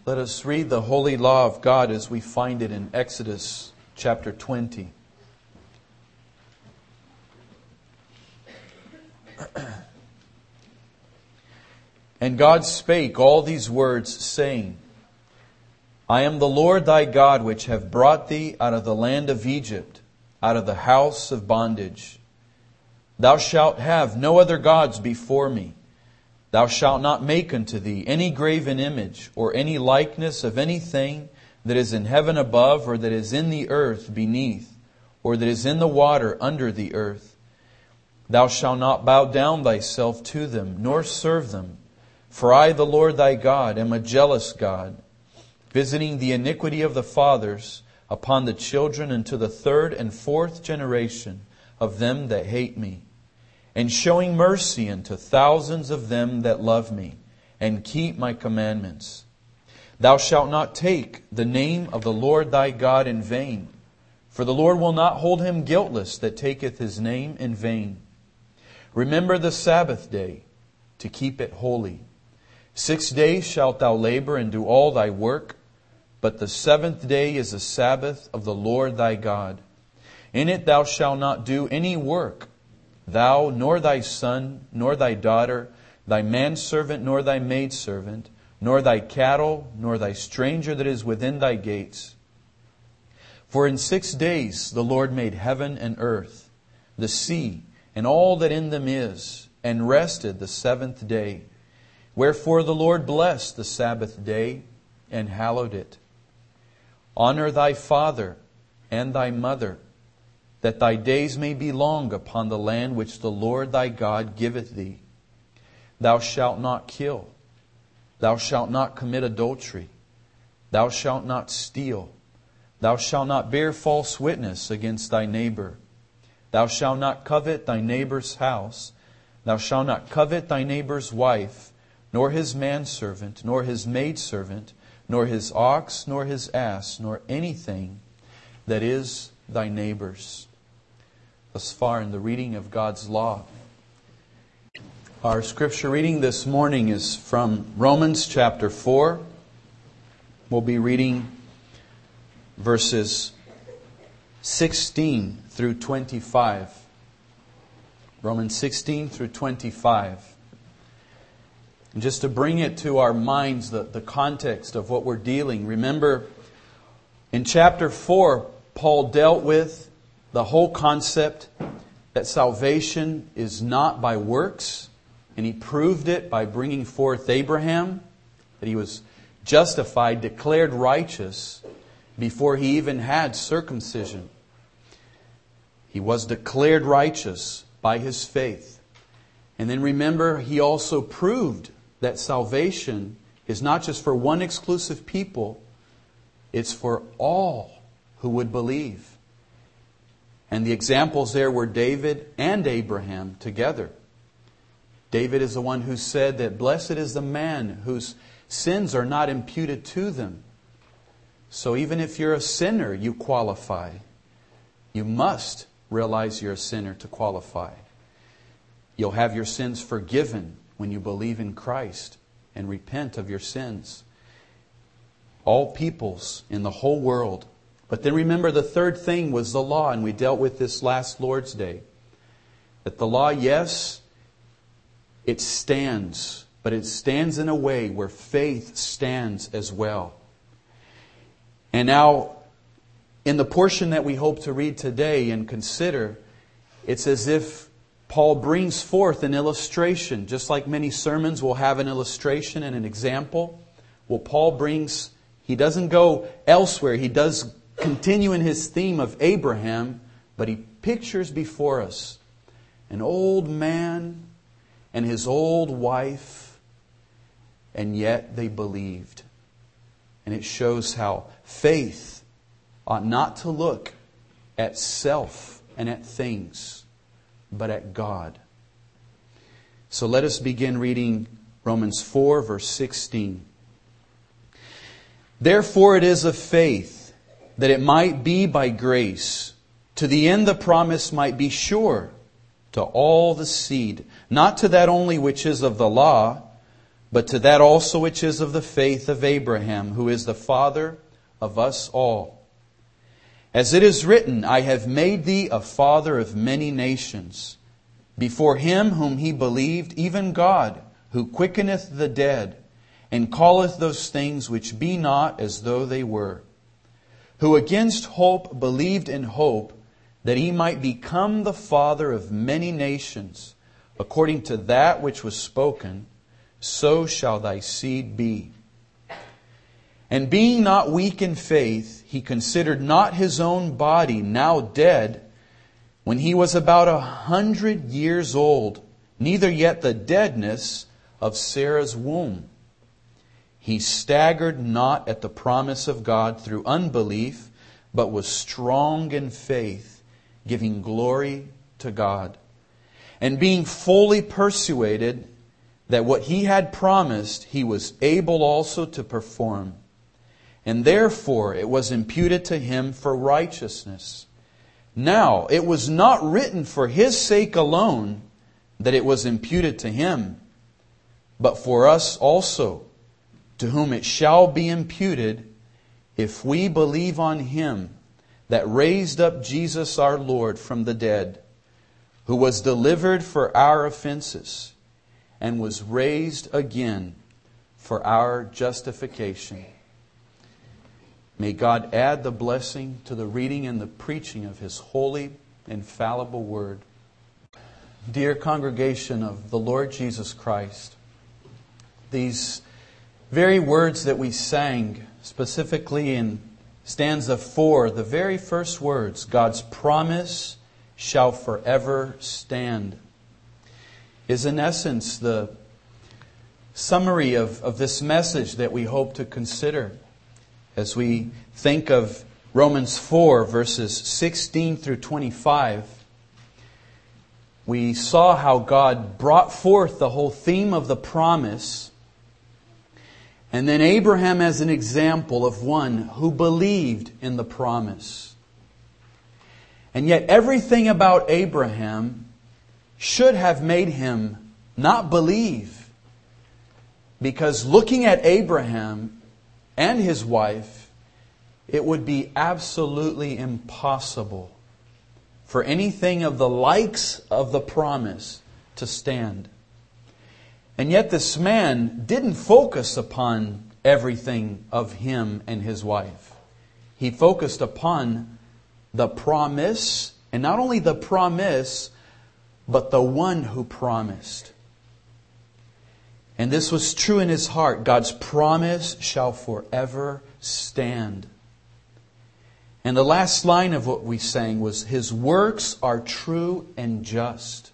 Let us read the holy law of God as we find it in Exodus chapter 20. And God spake all these words, saying, I am the Lord thy God, which have brought thee out of the land of Egypt, out of the house of bondage. Thou shalt have no other gods before me. Thou shalt not make unto thee any graven image, or any likeness of anything that is in heaven above, or that is in the earth beneath, or that is in the water under the earth. Thou shalt not bow down thyself to them, nor serve them. For I, the Lord thy God, am a jealous God, visiting the iniquity of the fathers upon the children unto the third and fourth generation of them that hate me, and showing mercy unto thousands of them that love me, and keep my commandments. Thou shalt not take the name of the Lord thy God in vain, for the Lord will not hold him guiltless that taketh his name in vain. Remember the Sabbath day, to keep it holy. 6 days shalt thou labor and do all thy work, but the seventh day is the Sabbath of the Lord thy God. In it thou shalt not do any work, thou, nor thy son, nor thy daughter, thy manservant, nor thy maidservant, nor thy cattle, nor thy stranger that is within thy gates. For in 6 days the Lord made heaven and earth, the sea, and all that in them is, and rested the seventh day. Wherefore the Lord blessed the Sabbath day, and hallowed it. Honor thy father and thy mother, that thy days may be long upon the land which the Lord thy God giveth thee. Thou shalt not kill. Thou shalt not commit adultery. Thou shalt not steal. Thou shalt not bear false witness against thy neighbor. Thou shalt not covet thy neighbor's house. Thou shalt not covet thy neighbor's wife, nor his manservant, nor his maidservant, nor his ox, nor his ass, nor anything that is thy neighbor's. Thus far in the reading of God's law. Our scripture reading this morning is from Romans chapter 4. We'll be reading verses 16 through 25. Romans 16 through 25. And just to bring it to our minds, the context of what we're dealing. Remember, in chapter 4, Paul dealt with the whole concept that salvation is not by works. And he proved it by bringing forth Abraham, that he was justified, declared righteous, before he even had circumcision. He was declared righteous by his faith. And then remember, he also proved that salvation is not just for one exclusive people, it's for all who would believe. And the examples there were David and Abraham together. David is the one who said that blessed is the man whose sins are not imputed to them. So even if you're a sinner, you qualify. You must realize you're a sinner to qualify. You'll have your sins forgiven when you believe in Christ and repent of your sins. All peoples in the whole world. But then remember, the third thing was the law, and we dealt with this last Lord's Day. That the law, yes, it stands, but it stands in a way where faith stands as well. And now, in the portion that we hope to read today and consider, it's as if Paul brings forth an illustration. Just like many sermons will have an illustration and an example. Well, Paul brings, he doesn't go elsewhere. He does continue in his theme of Abraham, but he pictures before us an old man and his old wife, and yet they believed. And it shows how faith ought not to look at self and at things, but at God. So let us begin reading Romans 4, verse 16. Therefore it is of faith, that it might be by grace, to the end the promise might be sure to all the seed, not to that only which is of the law, but to that also which is of the faith of Abraham, who is the father of us all. As it is written, I have made thee a father of many nations, before him whom he believed, even God, who quickeneth the dead, and calleth those things which be not as though they were, who against hope believed in hope, that he might become the father of many nations, according to that which was spoken, so shall thy seed be. And being not weak in faith, he considered not his own body now dead, when he was about 100 years old, neither yet the deadness of Sarah's womb. He staggered not at the promise of God through unbelief, but was strong in faith, giving glory to God. And being fully persuaded that what he had promised, he was able also to perform. And therefore it was imputed to him for righteousness. Now it was not written for his sake alone that it was imputed to him, but for us also, to whom it shall be imputed, if we believe on him that raised up Jesus our Lord from the dead, who was delivered for our offenses, and was raised again for our justification. May God add the blessing to the reading and the preaching of His holy, infallible Word. Dear congregation of the Lord Jesus Christ, these very words that we sang, specifically in stanza 4, the very first words, God's promise shall forever stand, is in essence the summary of this message that we hope to consider as we think of Romans 4 verses 16 through 25. We saw how God brought forth the whole theme of the promise, and then Abraham as an example of one who believed in the promise. And yet everything about Abraham should have made him not believe. Because looking at Abraham and his wife, it would be absolutely impossible for anything of the likes of the promise to stand. And yet this man didn't focus upon everything of him and his wife. He focused upon the promise, and not only the promise, but the one who promised. And this was true in his heart. God's promise shall forever stand. And the last line of what we sang was, His works are true and just.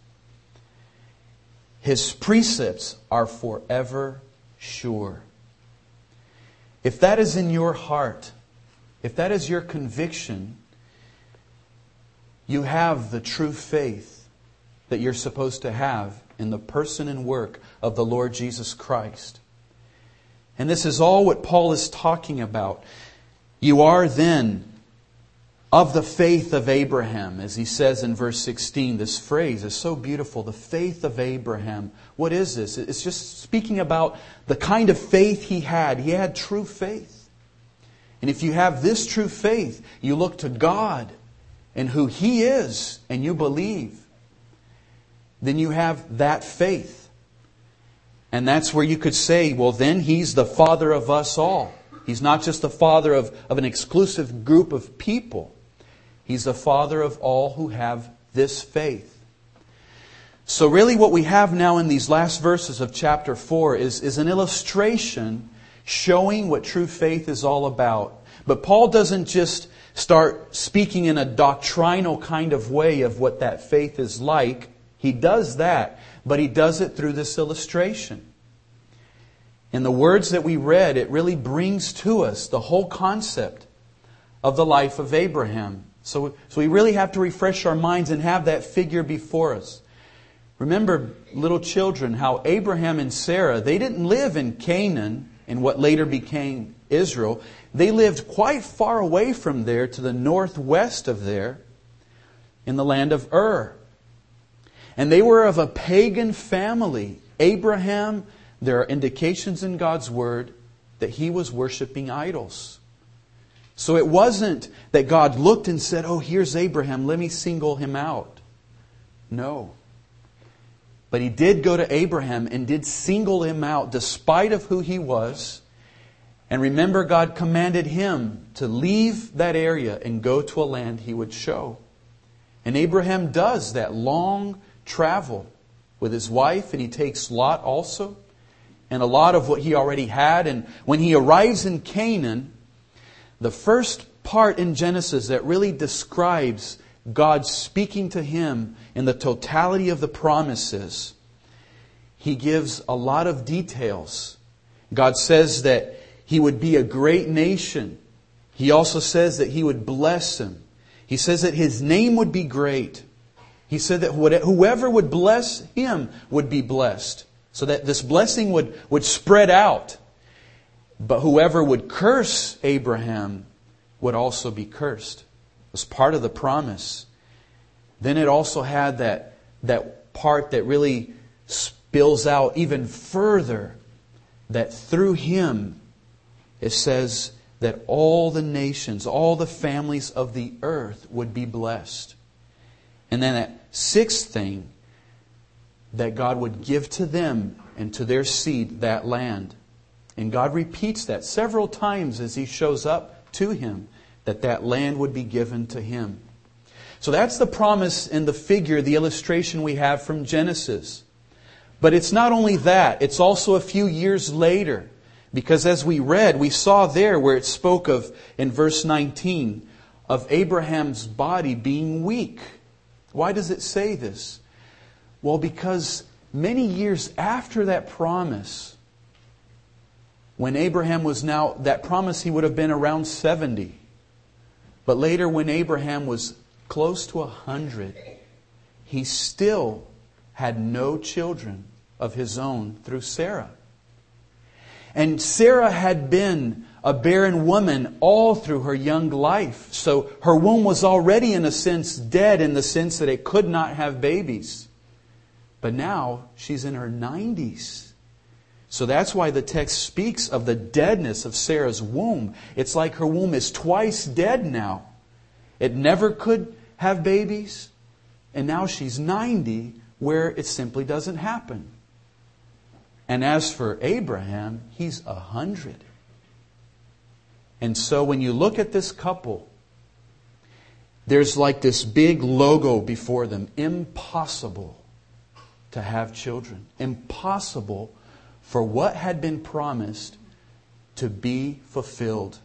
His precepts are forever sure. If that is in your heart, if that is your conviction, you have the true faith that you're supposed to have in the person and work of the Lord Jesus Christ. And this is all what Paul is talking about. You are then of the faith of Abraham, as he says in verse 16. This phrase is so beautiful, the faith of Abraham. What is this? It's just speaking about the kind of faith he had. He had true faith. And if you have this true faith, you look to God and who He is, and you believe, then you have that faith. And that's where you could say, well, then He's the Father of us all. He's not just the Father of an exclusive group of people. He's the Father of all who have this faith. So really what we have now in these last verses of chapter 4 is an illustration showing what true faith is all about. But Paul doesn't just start speaking in a doctrinal kind of way of what that faith is like. He does that, but he does it through this illustration. In the words that we read, it really brings to us the whole concept of the life of Abraham. So we really have to refresh our minds and have that figure before us. Remember, little children, how Abraham and Sarah, they didn't live in Canaan, in what later became Israel. They lived quite far away from there, to the northwest of there, in the land of Ur. And they were of a pagan family. Abraham, there are indications in God's Word that he was worshiping idols. So it wasn't that God looked and said, oh, here's Abraham, let me single him out. No. But he did go to Abraham and did single him out despite of who he was. And remember, God commanded him to leave that area and go to a land he would show. And Abraham does that long travel with his wife, and he takes Lot also, and a lot of what he already had. And when he arrives in Canaan, the first part in Genesis that really describes God speaking to him in the totality of the promises, he gives a lot of details. God says that he would be a great nation. He also says that he would bless him. He says that his name would be great. He said that whoever would bless him would be blessed. So that this blessing would spread out. But whoever would curse Abraham would also be cursed. It was part of the promise. Then it also had that part that really spills out even further, that through him, it says that all the nations, all the families of the earth would be blessed. And then that sixth thing, that God would give to them and to their seed that land. And God repeats that several times as he shows up to him, that land would be given to him. So that's the promise and the figure, the illustration we have from Genesis. But it's not only that, it's also a few years later. Because as we read, we saw there where it spoke of, in verse 19, of Abraham's body being weak. Why does it say this? Well, because many years after that promise, when Abraham was now, that promise he would have been around 70. But later when Abraham was close to 100, he still had no children of his own through Sarah. And Sarah had been a barren woman all through her young life. So her womb was already in a sense dead, in the sense that it could not have babies. But now she's in her 90s. So that's why the text speaks of the deadness of Sarah's womb. It's like her womb is twice dead now. It never could have babies. And now she's 90, where it simply doesn't happen. And as for Abraham, he's 100. And so when you look at this couple, there's like this big logo before them. Impossible to have children. Impossible for what had been promised to be fulfilled.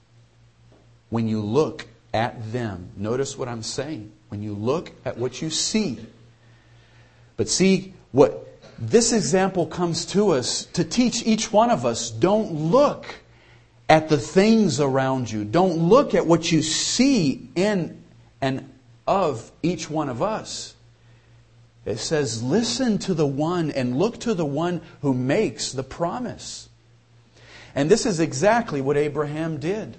When you look at them, notice what I'm saying. When you look at what you see. But see, what this example comes to us to teach each one of us, don't look at the things around you. Don't look at what you see in and of each one of us. It says, listen to the one and look to the one who makes the promise. And this is exactly what Abraham did.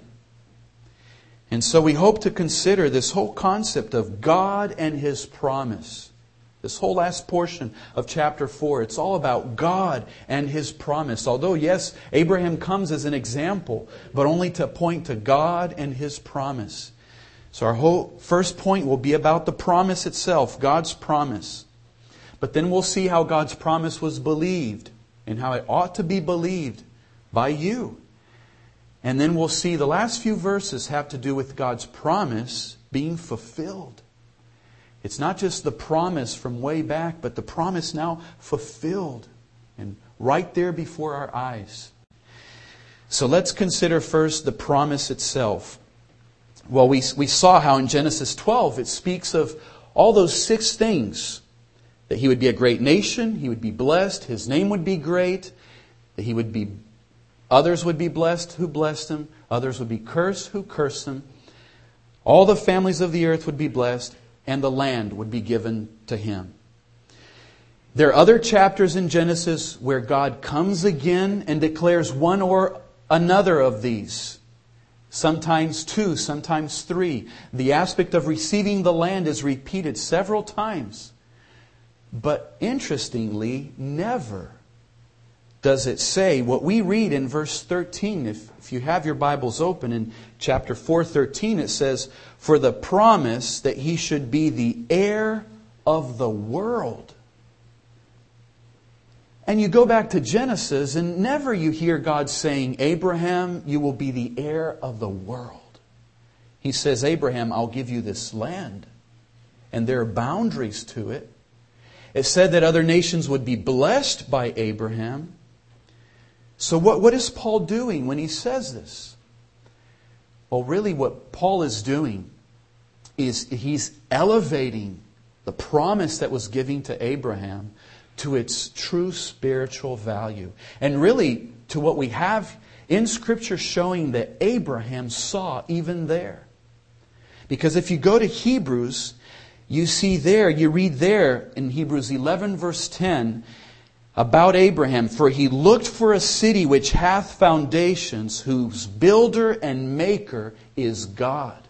And so we hope to consider this whole concept of God and His promise. This whole last portion of chapter 4, it's all about God and His promise. Although, yes, Abraham comes as an example, but only to point to God and His promise. So our whole first point will be about the promise itself, God's promise. But then we'll see how God's promise was believed and how it ought to be believed by you. And then we'll see the last few verses have to do with God's promise being fulfilled. It's not just the promise from way back, but the promise now fulfilled and right there before our eyes. So let's consider first the promise itself. Well, we saw how in Genesis 12 it speaks of all those 6 things. That he would be a great nation, he would be blessed, his name would be great, that others would be blessed who blessed him, others would be cursed who cursed him. All the families of the earth would be blessed, and the land would be given to him. There are other chapters in Genesis where God comes again and declares one or another of these. Sometimes 2, sometimes 3. The aspect of receiving the land is repeated several times. But interestingly, never does it say? What we read in verse 13, if you have your Bibles open in chapter 4:13, it says, "For the promise that he should be the heir of the world." And you go back to Genesis, and never you hear God saying, "Abraham, you will be the heir of the world." He says, "Abraham, I'll give you this land." And there are boundaries to it. It said that other nations would be blessed by Abraham. So what is Paul doing when he says this? Well, really what Paul is doing is he's elevating the promise that was given to Abraham to its true spiritual value. And really to what we have in Scripture showing that Abraham saw even there. Because if you go to Hebrews, you read there in Hebrews 11 verse 10 about Abraham, "For he looked for a city which hath foundations, whose builder and maker is God."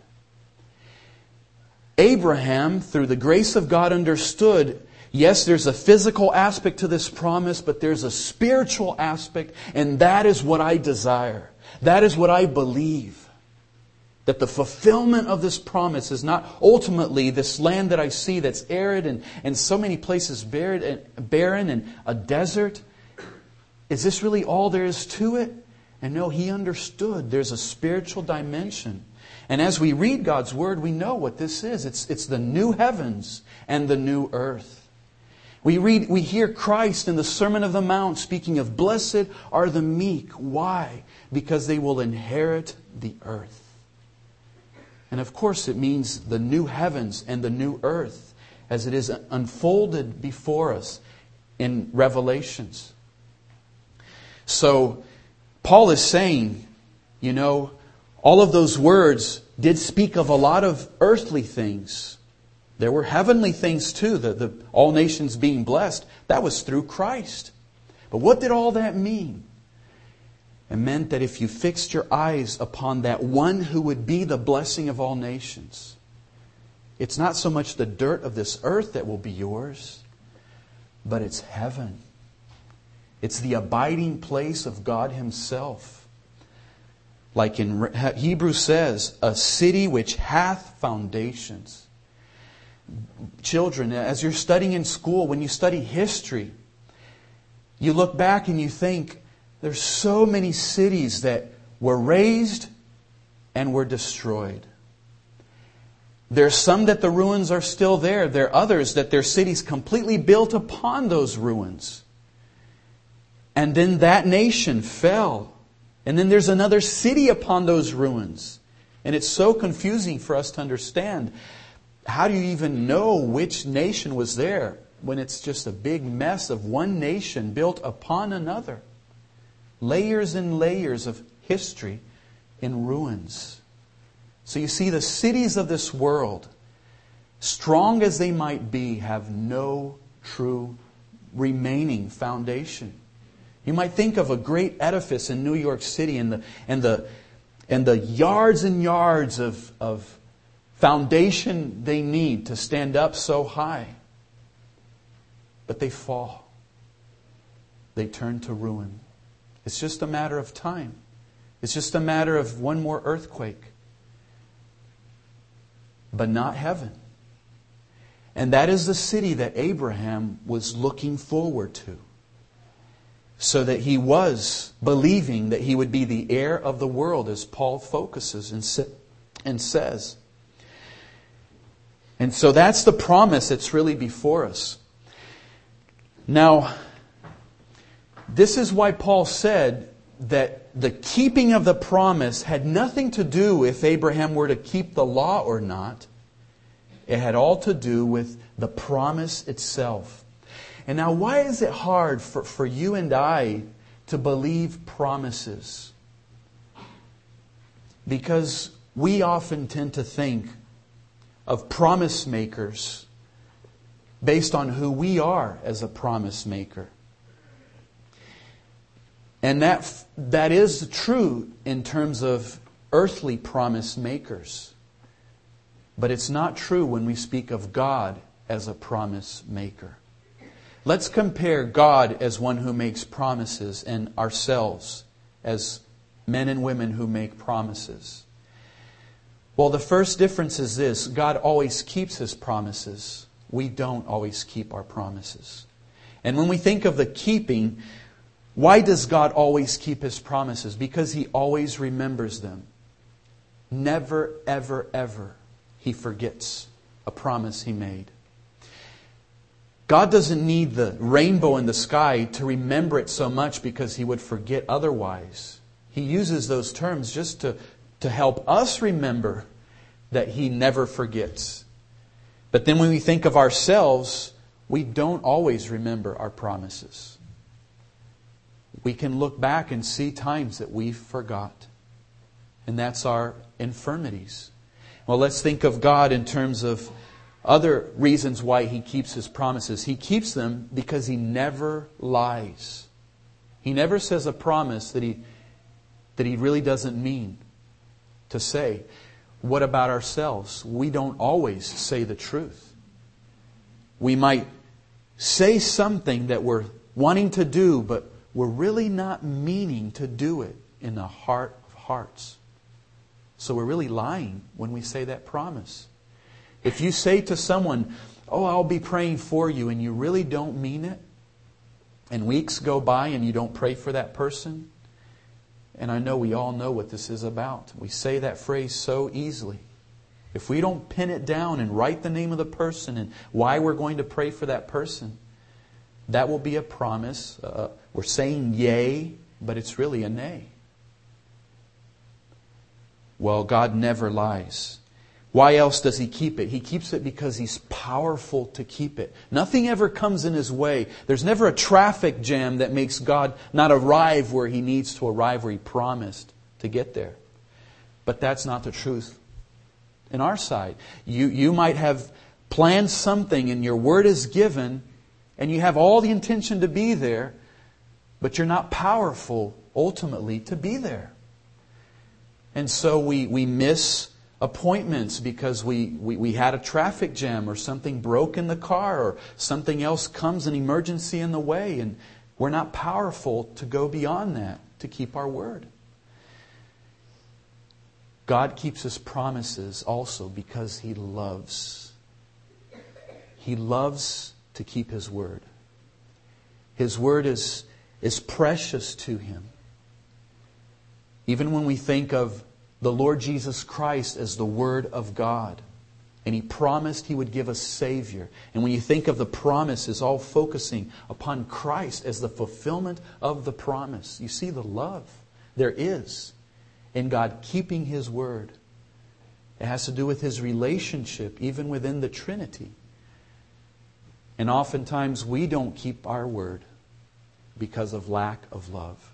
Abraham, through the grace of God, understood, yes, there's a physical aspect to this promise, but there's a spiritual aspect, and that is what I desire. That is what I believe. That the fulfillment of this promise is not ultimately this land that I see that's arid and so many places barren and a desert. Is this really all there is to it? And no, he understood there's a spiritual dimension. And as we read God's Word, we know what this is. It's the new heavens and the new earth. We hear Christ in the Sermon on the Mount speaking of, "Blessed are the meek." Why? Because they will inherit the earth. And of course it means the new heavens and the new earth as it is unfolded before us in Revelations. So Paul is saying, all of those words did speak of a lot of earthly things. There were heavenly things too, the all nations being blessed. That was through Christ. But what did all that mean? It meant that if you fixed your eyes upon that one who would be the blessing of all nations, it's not so much the dirt of this earth that will be yours, but it's heaven. It's the abiding place of God Himself. Like in Hebrews says, "A city which hath foundations." Children, as you're studying in school, when you study history, you look back and you think, there's so many cities that were raised and were destroyed. There's some that the ruins are still there. There are others that their cities completely built upon those ruins. And then that nation fell. And then there's another city upon those ruins. And it's so confusing for us to understand. How do you even know which nation was there when it's just a big mess of one nation built upon another? Layers and layers of history in ruins. So you see, the cities of this world, strong as they might be, have no true remaining foundation. You might think of a great edifice in New York City and the yards and yards of foundation they need to stand up so high. But they fall. They turn to ruin. It's just a matter of time. It's just a matter of one more earthquake. But not heaven. And that is the city that Abraham was looking forward to. So that he was believing that he would be the heir of the world, as Paul focuses and says. And so that's the promise that's really before us. Now, this is why Paul said that the keeping of the promise had nothing to do if Abraham were to keep the law or not. It had all to do with the promise itself. And now, why is it hard for you and I to believe promises? Because we often tend to think of promise makers based on who we are as a promise maker. And that is true in terms of earthly promise makers. But it's not true when we speak of God as a promise maker. Let's compare God as one who makes promises and ourselves as men and women who make promises. Well, the first difference is this: God always keeps His promises. We don't always keep our promises. And when we think of the keeping, why does God always keep His promises? Because He always remembers them. Never, ever, ever He forgets a promise He made. God doesn't need the rainbow in the sky to remember it so much because He would forget otherwise. He uses those terms just to help us remember that He never forgets. But then when we think of ourselves, we don't always remember our promises. We can look back and see times that we forgot. And that's our infirmities. Well, let's think of God in terms of other reasons why He keeps His promises. He keeps them because He never lies. He never says a promise that He really doesn't mean to say. What about ourselves? We don't always say the truth. We might say something that we're wanting to do, but we're really not meaning to do it in the heart of hearts. So we're really lying when we say that promise. If you say to someone, "Oh, I'll be praying for you," and you really don't mean it, and weeks go by and you don't pray for that person, and I know we all know what this is about. We say that phrase so easily. If we don't pin it down and write the name of the person and why we're going to pray for that person, that will be a promise. We're saying yay, but it's really a nay. Well, God never lies. Why else does He keep it? He keeps it because He's powerful to keep it. Nothing ever comes in His way. There's never a traffic jam that makes God not arrive where He needs to arrive, where He promised to get there. But that's not the truth in our side. You might have planned something and your word is given and you have all the intention to be there, but you're not powerful ultimately to be there. And so we miss appointments because we had a traffic jam or something broke in the car or something else comes, an emergency in the way, and we're not powerful to go beyond that, to keep our word. God keeps His promises also because He loves. He loves to keep His word. His word is precious to Him. Even when we think of the Lord Jesus Christ as the Word of God, and He promised He would give us Savior. And when you think of the promises all focusing upon Christ as the fulfillment of the promise, you see the love there is in God keeping His word. It has to do with His relationship even within the Trinity. And oftentimes we don't keep our word because of lack of love.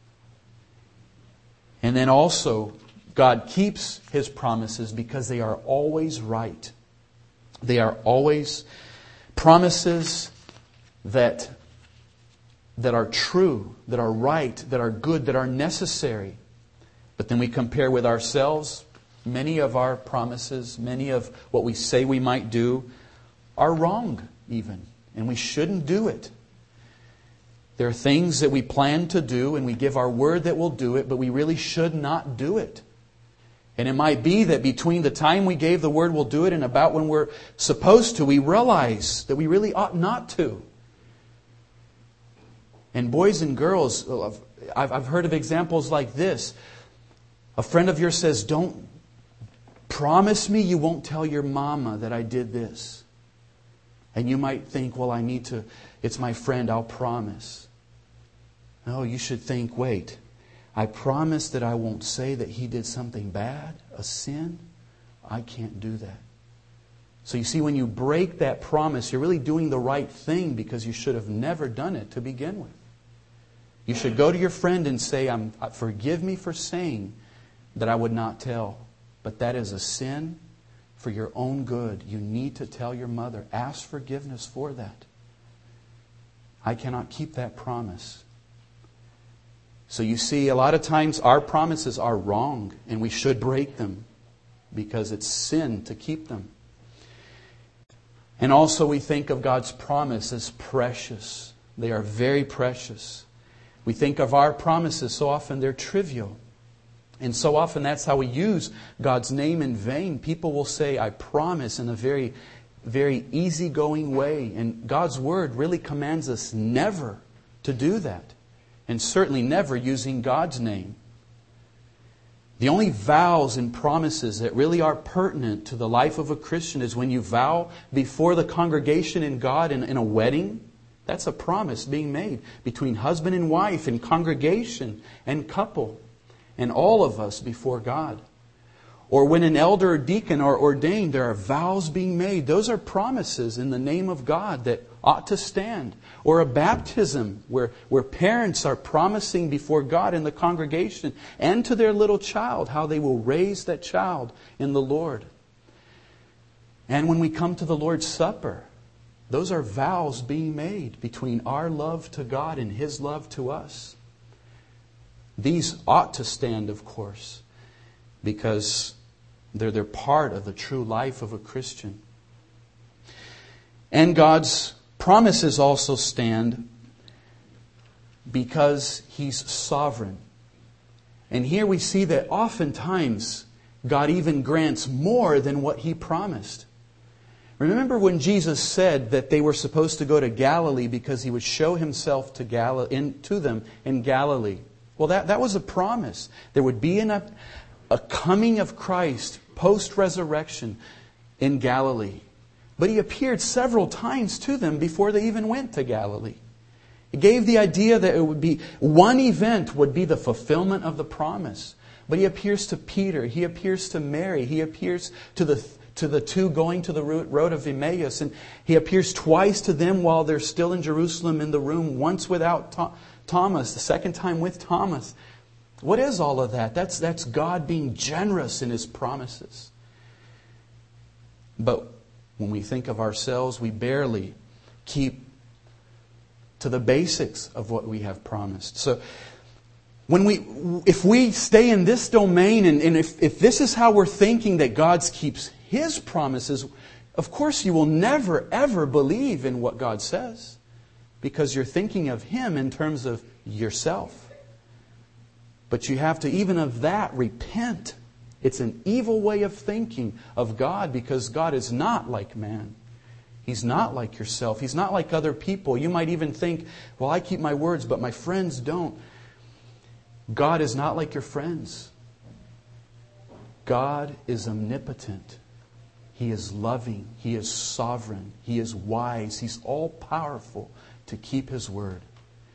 And then also, God keeps His promises because they are always right. They are always promises that are true, that are right, that are good, that are necessary. But then we compare with ourselves. Many of our promises, many of what we say we might do are wrong even. And we shouldn't do it. There are things that we plan to do and we give our word that we'll do it, but we really should not do it. And it might be that between the time we gave the word we'll do it and about when we're supposed to, we realize that we really ought not to. And boys and girls, I've heard of examples like this. A friend of yours says, "Don't promise me you won't tell your mama that I did this." And you might think, "Well, I need to, it's my friend, I'll promise." No, you should think, wait, I promise that I won't say that he did something bad, a sin. I can't do that. So you see, when you break that promise, you're really doing the right thing because you should have never done it to begin with. You should go to your friend and say, "Forgive me for saying that I would not tell. But that is a sin for your own good. You need to tell your mother. Ask forgiveness for that. I cannot keep that promise." So you see, a lot of times our promises are wrong and we should break them because it's sin to keep them. And also we think of God's promise as precious. They are very precious. We think of our promises, so often they're trivial. And so often that's how we use God's name in vain. People will say, I promise, in a very, very easygoing way. And God's Word really commands us never to do that. And certainly never using God's name. The only vows and promises that really are pertinent to the life of a Christian is when you vow before the congregation in God in a wedding. That's a promise being made between husband and wife and congregation and couple and all of us before God. Or when an elder or deacon are ordained, there are vows being made. Those are promises in the name of God that ought to stand. Or a baptism where parents are promising before God in the congregation and to their little child how they will raise that child in the Lord. And when we come to the Lord's Supper, those are vows being made between our love to God and His love to us. These ought to stand, of course, because they're part of the true life of a Christian. And God's promises also stand because He's sovereign. And here we see that oftentimes God even grants more than what He promised. Remember when Jesus said that they were supposed to go to Galilee because He would show Himself to them in Galilee. Well, that was a promise. There would be a coming of Christ post-resurrection in Galilee. But He appeared several times to them before they even went to Galilee. He gave the idea that it would be one event would be the fulfillment of the promise. But He appears to Peter. He appears to Mary. He appears to the two going to the road of Emmaus. And He appears twice to them while they're still in Jerusalem in the room. Once without Thomas. The second time with Thomas. What is all of that? That's God being generous in His promises. But when we think of ourselves, we barely keep to the basics of what we have promised. So if we stay in this domain and if this is how we're thinking that God keeps His promises, of course you will never ever believe in what God says. Because you're thinking of Him in terms of yourself. But you have to, even of that, repent. It's an evil way of thinking of God because God is not like man. He's not like yourself. He's not like other people. You might even think, well, I keep my words, but my friends don't. God is not like your friends. God is omnipotent. He is loving. He is sovereign. He is wise. He's all-powerful to keep His word.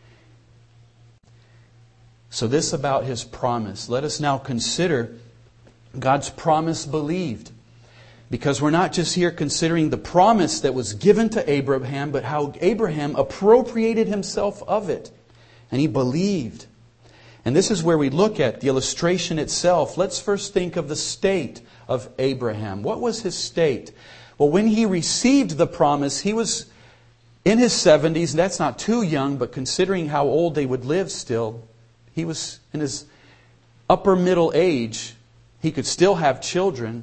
So this about His promise. Let us now consider God's promise believed. Because we're not just here considering the promise that was given to Abraham, but how Abraham appropriated himself of it. And he believed. And this is where we look at the illustration itself. Let's first think of the state of Abraham. What was his state? Well, when he received the promise, he was in his 70s. And that's not too young, but considering how old they would live still, he was in his upper middle age. He could still have children,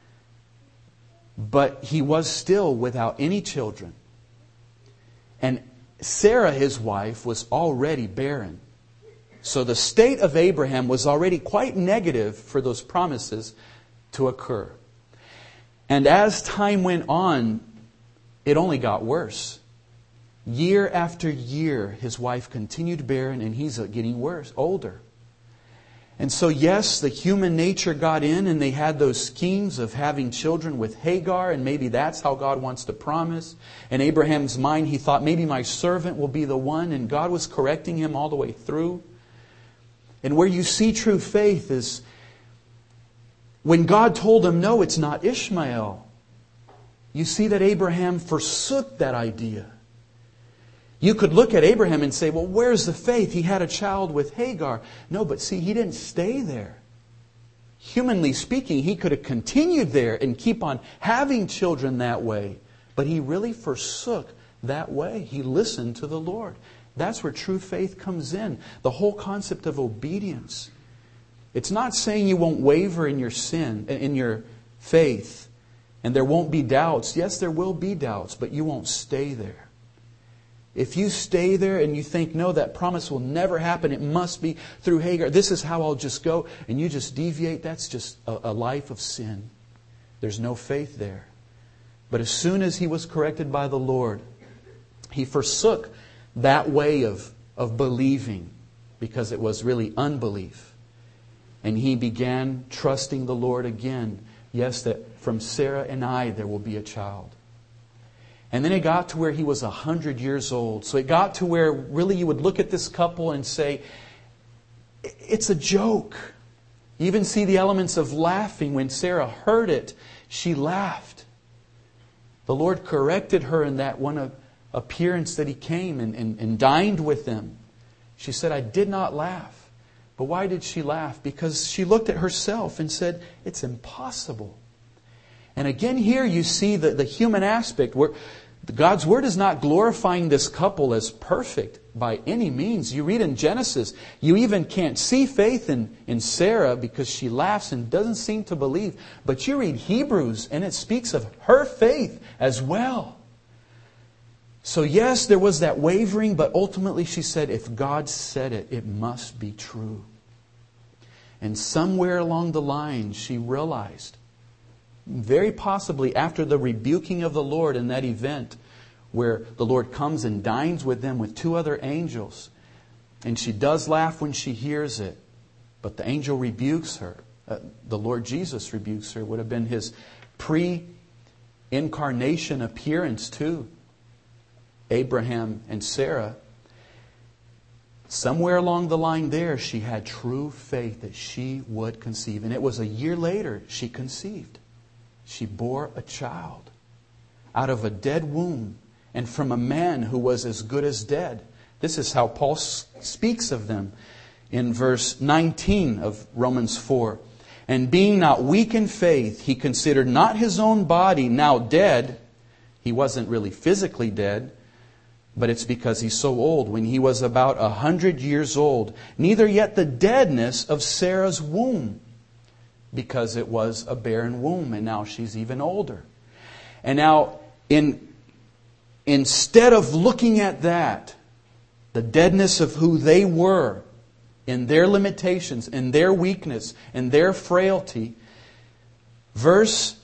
but he was still without any children. And Sarah, his wife, was already barren. So the state of Abraham was already quite negative for those promises to occur. And as time went on, it only got worse. Year after year, his wife continued barren, and he's getting worse, older. And so, yes, the human nature got in, and they had those schemes of having children with Hagar, and maybe that's how God wants to promise. In Abraham's mind, he thought, maybe my servant will be the one, and God was correcting him all the way through. And where you see true faith is when God told him, no, it's not Ishmael. You see that Abraham forsook that idea. You could look at Abraham and say, well, where's the faith? He had a child with Hagar. No, but see, he didn't stay there. Humanly speaking, he could have continued there and keep on having children that way. But he really forsook that way. He listened to the Lord. That's where true faith comes in. The whole concept of obedience. It's not saying you won't waver in your sin, in your faith. And there won't be doubts. Yes, there will be doubts, but you won't stay there. If you stay there and you think, no, that promise will never happen, it must be through Hagar, this is how I'll just go, and you just deviate, that's just a life of sin. There's no faith there. But as soon as he was corrected by the Lord, he forsook that way of believing, because it was really unbelief. And he began trusting the Lord again. Yes, that from Sarah and I there will be a child. And then it got to where he was 100 years old. So it got to where really you would look at this couple and say, it's a joke. You even see the elements of laughing. When Sarah heard it, she laughed. The Lord corrected her in that one appearance that He came and dined with them. She said, I did not laugh. But why did she laugh? Because she looked at herself and said, it's impossible. And again here you see the human aspect where God's Word is not glorifying this couple as perfect by any means. You read in Genesis, you even can't see faith in Sarah because she laughs and doesn't seem to believe. But you read Hebrews and it speaks of her faith as well. So yes, there was that wavering, but ultimately she said, if God said it, it must be true. And somewhere along the line she realized, very possibly after the rebuking of the Lord in that event where the Lord comes and dines with them with two other angels. And she does laugh when she hears it. But the angel rebukes her. The Lord Jesus rebukes her. It would have been His pre-incarnation appearance to Abraham and Sarah. Somewhere along the line there, she had true faith that she would conceive. And it was a year later she conceived. She bore a child out of a dead womb and from a man who was as good as dead. This is how Paul speaks of them in verse 19 of Romans 4. And being not weak in faith, he considered not his own body now dead. He wasn't really physically dead, but it's because he's so old. When he was about 100 years old, neither yet the deadness of Sarah's womb, because it was a barren womb, and now she's even older. And now, instead of looking at that, the deadness of who they were, in their limitations, in their weakness, in their frailty, verse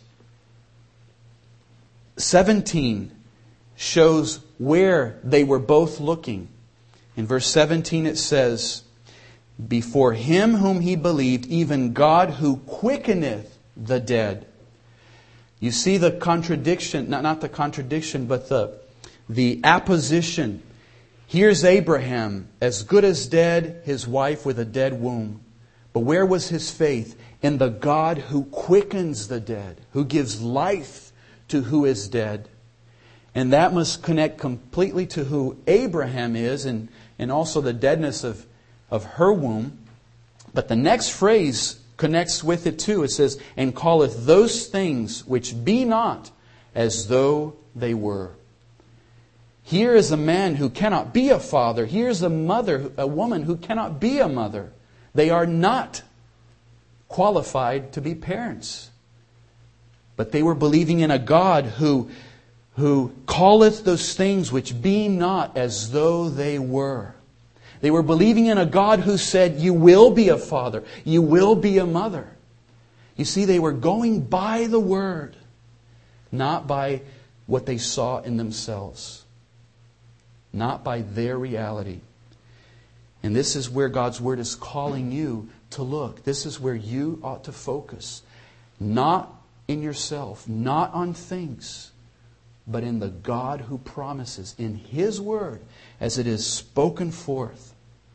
17 shows where they were both looking. In verse 17 it says, before Him whom he believed, even God who quickeneth the dead. You see the contradiction, not the contradiction, but the apposition. Here's Abraham, as good as dead, his wife with a dead womb. But where was his faith? In the God who quickens the dead, who gives life to who is dead. And that must connect completely to who Abraham is and also the deadness of her womb. But the next phrase connects with it too. It says, and calleth those things which be not as though they were. Here is a man who cannot be a father. Here's a woman who cannot be a mother. They are not qualified to be parents. But they were believing in a God who calleth those things which be not as though they were. They were believing in a God who said, you will be a father. You will be a mother. You see, they were going by the Word, not by what they saw in themselves. Not by their reality. And this is where God's Word is calling you to look. This is where you ought to focus. Not in yourself, not on things, but in the God who promises, in His Word, as it is spoken forth.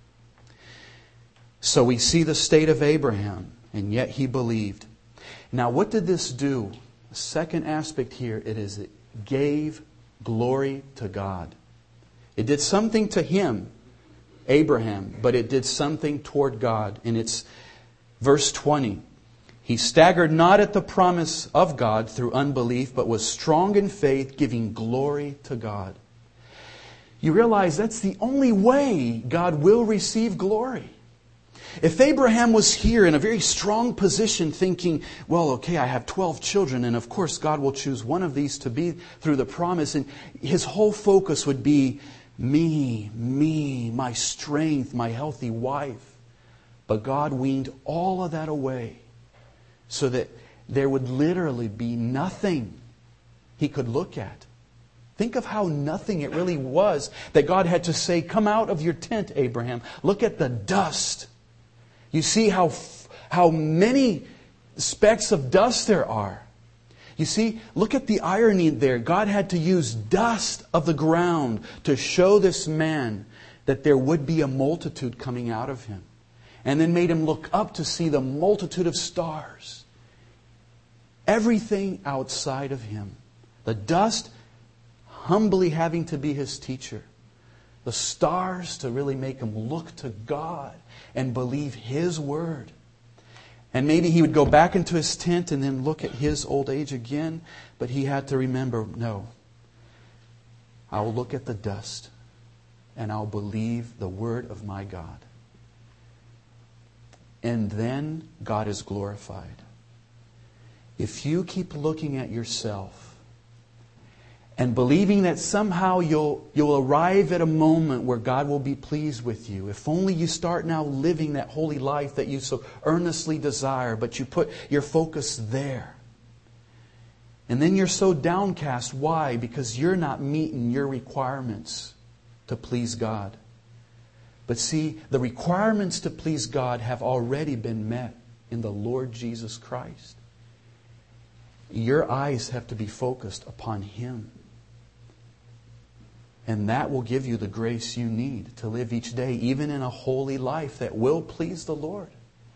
So we see the state of Abraham, and yet he believed. Now what did this do? The second aspect here, it gave glory to God. It did something to him, Abraham, but it did something toward God. And it's verse 20. He staggered not at the promise of God through unbelief, but was strong in faith, giving glory to God. You realize that's the only way God will receive glory. If Abraham was here in a very strong position thinking, well, okay, I have 12 children, and of course God will choose one of these to be through the promise, and his whole focus would be me, my strength, my healthy wife. But God weaned all of that away so that there would literally be nothing he could look at. Think of how nothing it really was that God had to say, come out of your tent, Abraham. Look at the dust. You see how many specks of dust there are. You see, look at the irony there. God had to use dust of the ground to show this man that there would be a multitude coming out of him. And then made him look up to see the multitude of stars. Everything outside of him. The dust humbly having to be his teacher. The stars to really make him look to God and believe His Word. And maybe he would go back into his tent and then look at his old age again. But he had to remember, no, I'll look at the dust and I'll believe the Word of my God. And then God is glorified. If you keep looking at yourself and believing that somehow you'll arrive at a moment where God will be pleased with you. If only you start now living that holy life that you so earnestly desire, but you put your focus there. And then you're so downcast. Why? Because you're not meeting your requirements to please God. But see, the requirements to please God have already been met in the Lord Jesus Christ. Your eyes have to be focused upon Him. And that will give you the grace you need to live each day, even in a holy life that will please the Lord.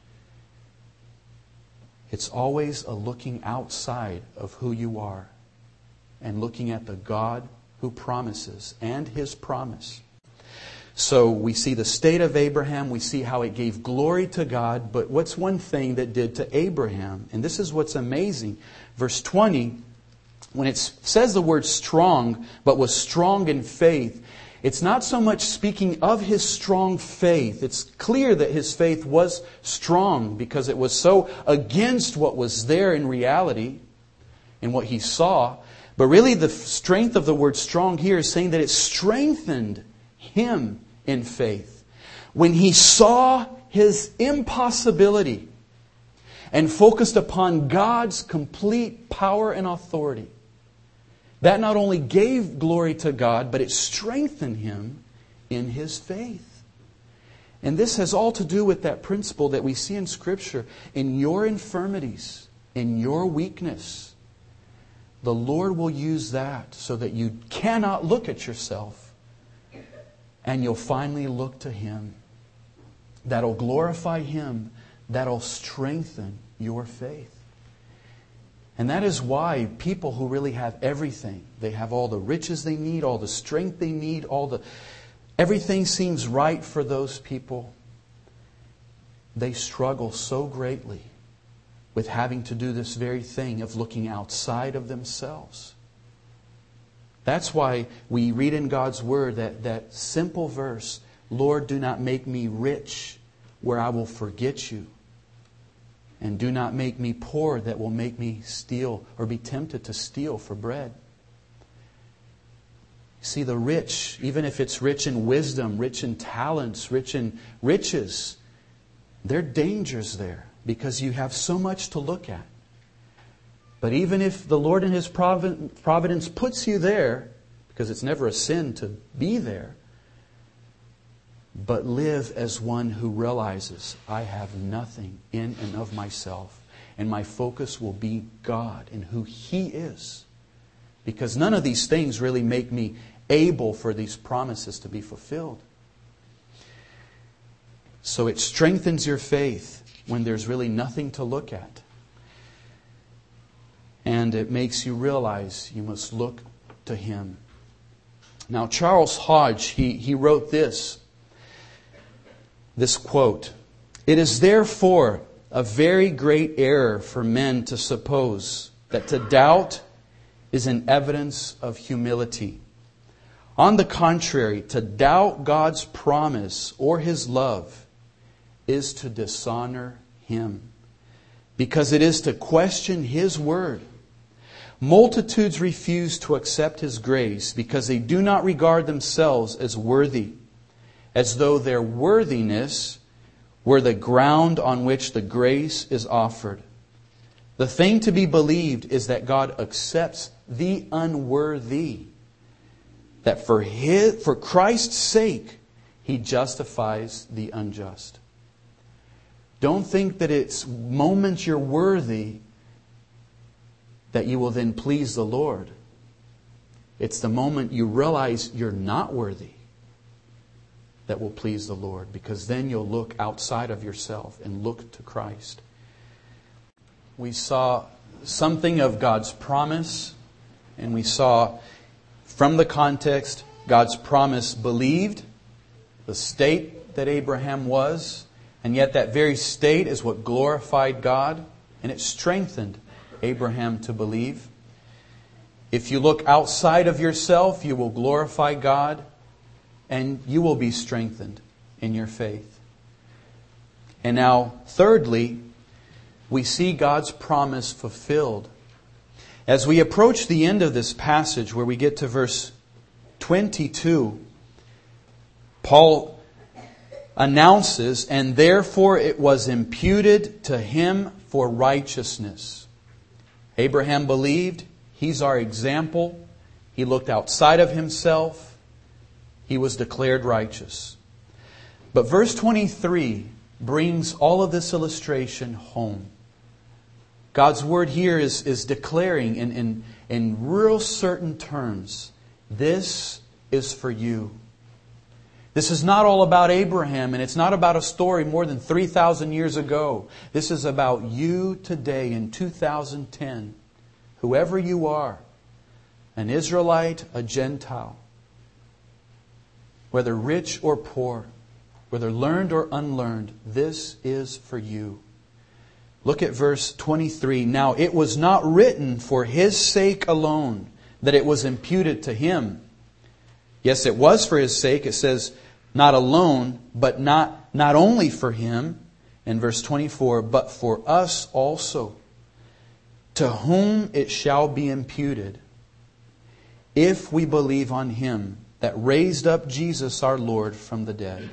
It's always a looking outside of who you are and looking at the God who promises and His promise. So we see the state of Abraham, we see how it gave glory to God, but what's one thing that did to Abraham? And this is what's amazing. Verse 20, when it says the word strong, but was strong in faith, it's not so much speaking of his strong faith. It's clear that his faith was strong because it was so against what was there in reality and what he saw. But really the strength of the word strong here is saying that it strengthened him in faith. When he saw his impossibility and focused upon God's complete power and authority, that not only gave glory to God, but it strengthened him in his faith. And this has all to do with that principle that we see in Scripture. In your infirmities, in your weakness, the Lord will use that so that you cannot look at yourself and you'll finally look to Him. That'll glorify Him. That'll strengthen your faith. And that is why people who really have everything, they have all the riches they need, all the strength they need, everything seems right for those people. They struggle so greatly with having to do this very thing of looking outside of themselves. That's why we read in God's Word that simple verse, Lord, do not make me rich where I will forget You. And do not make me poor that will make me steal or be tempted to steal for bread. See, the rich, even if it's rich in wisdom, rich in talents, rich in riches, there are dangers there because you have so much to look at. But even if the Lord in His providence puts you there, because it's never a sin to be there, but live as one who realizes I have nothing in and of myself. And my focus will be God and who He is. Because none of these things really make me able for these promises to be fulfilled. So it strengthens your faith when there's really nothing to look at. And it makes you realize you must look to Him. Now Charles Hodge, he wrote this quote, "It is therefore a very great error for men to suppose that to doubt is an evidence of humility. On the contrary, to doubt God's promise or His love is to dishonor Him, because it is to question His word. Multitudes refuse to accept His grace because they do not regard themselves as worthy, as though their worthiness were the ground on which the grace is offered. The thing to be believed is that God accepts the unworthy, that for Christ's sake, He justifies the unjust. Don't think that it's moments you're worthy that you will then please the Lord. It's the moment you realize you're not worthy that will please the Lord, because then you'll look outside of yourself and look to Christ. We saw something of God's promise, and we saw from the context God's promise believed, the state that Abraham was, and yet that very state is what glorified God, and it strengthened Abraham to believe. If you look outside of yourself, you will glorify God, and you will be strengthened in your faith. And now, thirdly, we see God's promise fulfilled. As we approach the end of this passage, where we get to verse 22, Paul announces, "And therefore it was imputed to him for righteousness." Abraham believed. He's our example. He looked outside of himself. He was declared righteous. But verse 23 brings all of this illustration home. God's word here is declaring in real certain terms, this is for you. This is not all about Abraham, and it's not about a story more than 3,000 years ago. This is about you today in 2010. Whoever you are, an Israelite, a Gentile, whether rich or poor, whether learned or unlearned, this is for you. Look at verse 23. "Now it was not written for his sake alone that it was imputed to him." Yes, it was for his sake. It says, not alone, but not only for him. In verse 24, "But for us also, to whom it shall be imputed, if we believe on Him that raised up Jesus our Lord from the dead."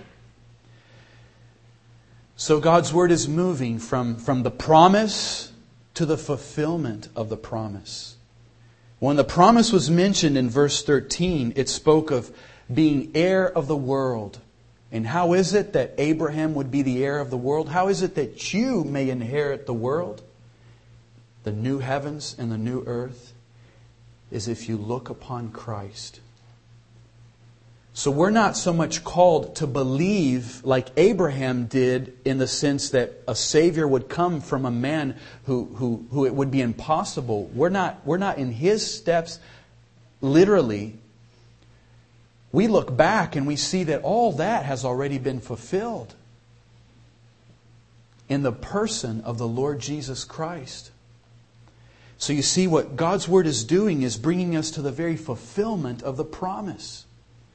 So God's Word is moving from the promise to the fulfillment of the promise. When the promise was mentioned in verse 13, it spoke of being heir of the world. And how is it that Abraham would be the heir of the world? How is it that you may inherit the world? The new heavens and the new earth is if you look upon Christ. So we're not so much called to believe like Abraham did, in the sense that a Savior would come from a man who it would be impossible. We're not in his steps literally. We look back and we see that all that has already been fulfilled in the person of the Lord Jesus Christ. So you see, what God's Word is doing is bringing us to the very fulfillment of the promise.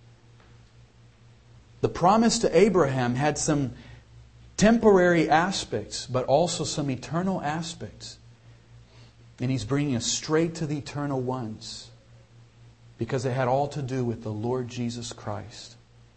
The promise to Abraham had some temporary aspects, but also some eternal aspects. And He's bringing us straight to the eternal ones, because it had all to do with the Lord Jesus Christ.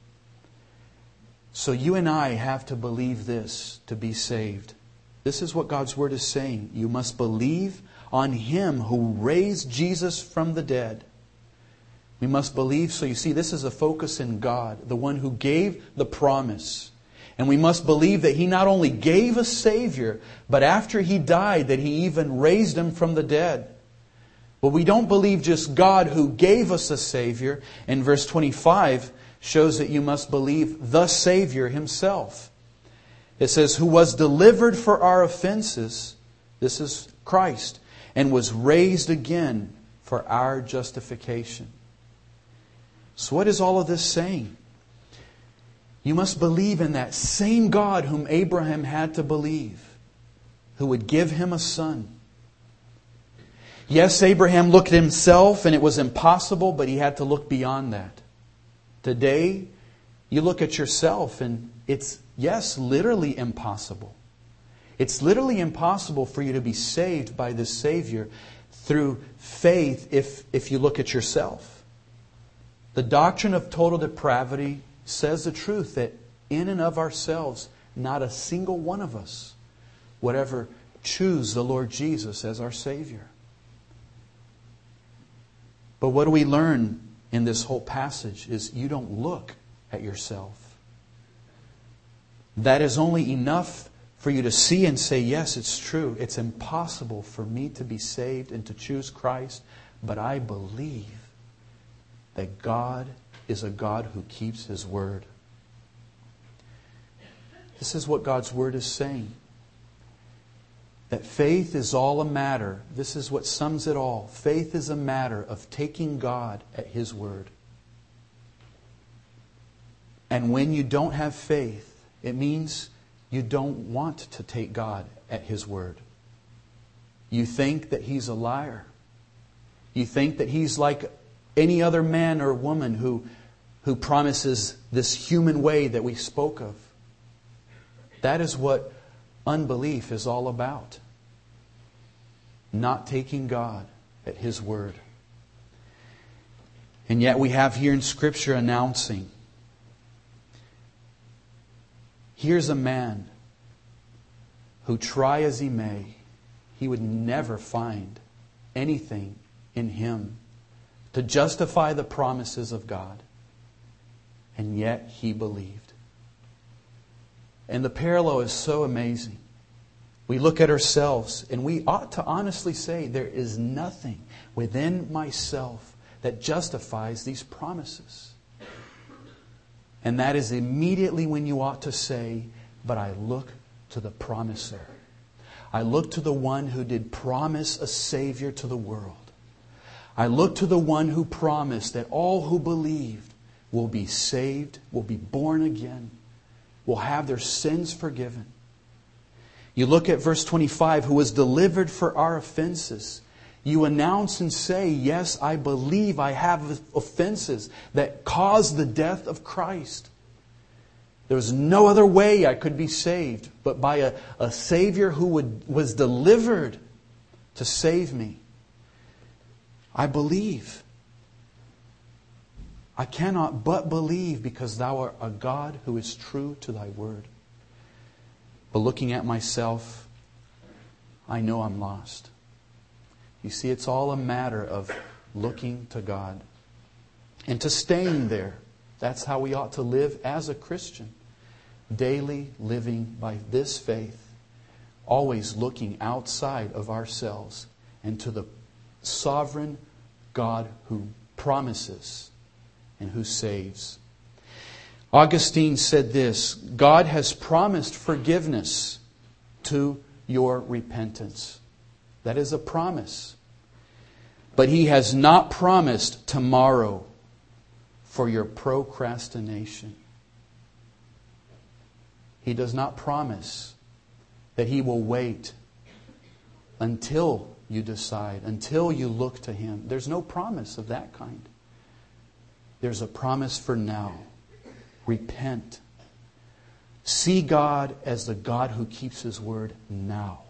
So you and I have to believe this to be saved. This is what God's Word is saying. You must believe on Him who raised Jesus from the dead. We must believe. So you see, this is a focus in God, the one who gave the promise. And we must believe that He not only gave a Savior, but after He died, that He even raised Him from the dead. But we don't believe just God who gave us a Savior. And verse 25 shows that you must believe the Savior Himself. It says, who was delivered for our offenses, this is Christ, and was raised again for our justification. So what is all of this saying? You must believe in that same God whom Abraham had to believe, who would give him a son. Yes, Abraham looked at himself and it was impossible, but he had to look beyond that. Today, you look at yourself and it's yes, literally impossible. It's literally impossible for you to be saved by this Savior through faith if you look at yourself. The doctrine of total depravity says the truth that in and of ourselves, not a single one of us would ever choose the Lord Jesus as our Savior. But what do we learn in this whole passage is you don't look at yourself. That is only enough for you to see and say, yes, it's true. It's impossible for me to be saved and to choose Christ, but I believe that God is a God who keeps His word. This is what God's word is saying. That faith is all a matter. This is what sums it all. Faith is a matter of taking God at His word. And when you don't have faith, it means you don't want to take God at His word. You think that He's a liar. You think that He's like any other man or woman who promises this human way that we spoke of. That is what unbelief is all about. Not taking God at His word. And yet we have here in Scripture announcing, here's a man who, try as he may, he would never find anything in him to justify the promises of God. And yet he believed. And the parallel is so amazing. We look at ourselves and we ought to honestly say there is nothing within myself that justifies these promises. And that is immediately when you ought to say, but I look to the promiser. I look to the one who did promise a Savior to the world. I look to the one who promised that all who believed will be saved, will be born again, will have their sins forgiven. You look at verse 25, who was delivered for our offenses. You announce and say, yes, I believe I have offenses that caused the death of Christ. There was no other way I could be saved but by a Savior who was delivered to save me. I believe. I cannot but believe because Thou art a God who is true to Thy word. But looking at myself, I know I'm lost. You see, it's all a matter of looking to God and to staying there. That's how we ought to live as a Christian. Daily living by this faith, always looking outside of ourselves and to the sovereign God who promises and who saves. Augustine said this, God has promised forgiveness to your repentance. That is a promise. But He has not promised tomorrow for your procrastination. He does not promise that He will wait until you decide, until you look to Him. There's no promise of that kind. There's a promise for now. Repent. See God as the God who keeps His word now.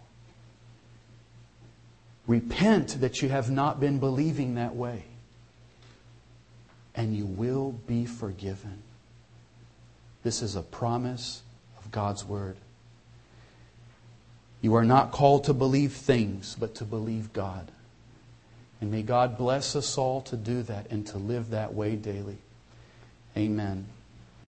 Repent that you have not been believing that way. And you will be forgiven. This is a promise of God's word. You are not called to believe things, but to believe God. And may God bless us all to do that and to live that way daily. Amen.